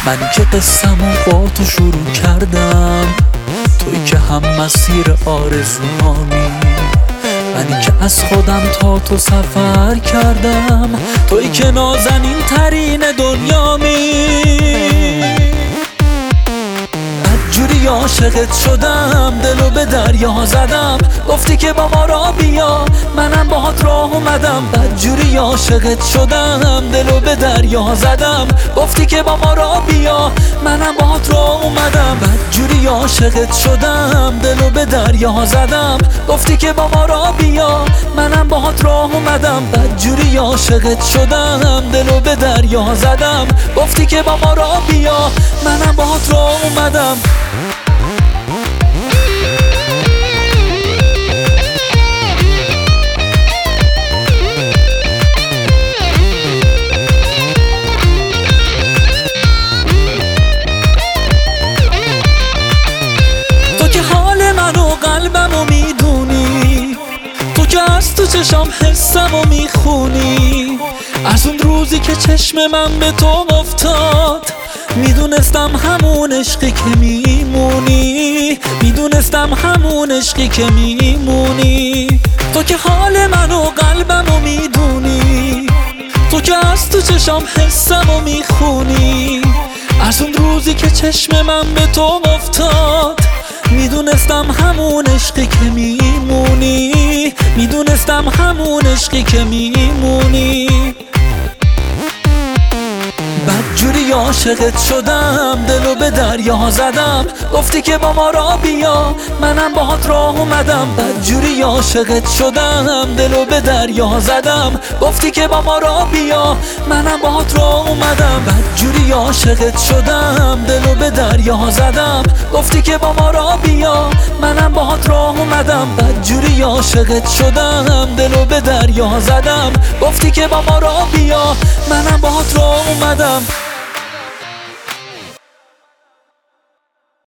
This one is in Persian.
من که قصه‌مو با تو شروع کردم، توی که هم مسیر آرزوهامی، منی که از خودم تا تو سفر کردم، توی که نازنین ترین دنیامی. بدجوری عاشقت شدم، دلو به دریا زدم، گفتی که با ما را بیا، منم باهات راه اومدم. بدجوری عاشقت شدم، دلو به دریا زدم، گفتی که با ما را بیا، منم باهات راه اومدم. بدجوری عاشقت شدم، دلو به دریا زدم، گفتی که با ما را بیا، منم باهات راه اومدم. بدجوری عاشقت شدم، دلو به دریا زدم، گفتی که با ما را بیا، منم باهات راه اومدم. تو که حال من و قلبمو میدونی، تو که از تو چشام حسمو میخونی. از اون روزی که چشم من به تو افتاد، میدونستم همون عشقی که میمونی، میدونستم همون عشقی که میمونی. تو که حال من و قلبمو میدونی، تو که از تو چشام حسمو میخونی. از اون روزی که چشم من به تو افتاد، میدونستم همون عشقی که میمونی، میدونستم همون عشقی که میمونی. بدجوری عاشقت شدم، دلو به دریا زدم، گفتی که با ما را بیا، منم باهات راه اومدم. بدجوری عاشقت شدم، دلو به دریا زدم، گفتی که با ما را بیا، منم باهات راه اومدم. بدجوری عاشقت شدم، دلو به دریا زدم، گفتی که با ما را بیا، منم باهات راه اومدم. بدجوری عاشقت شدم، دلو به دریا زدم، گفتی که با ما را بیا، منم باهات راه اومدم.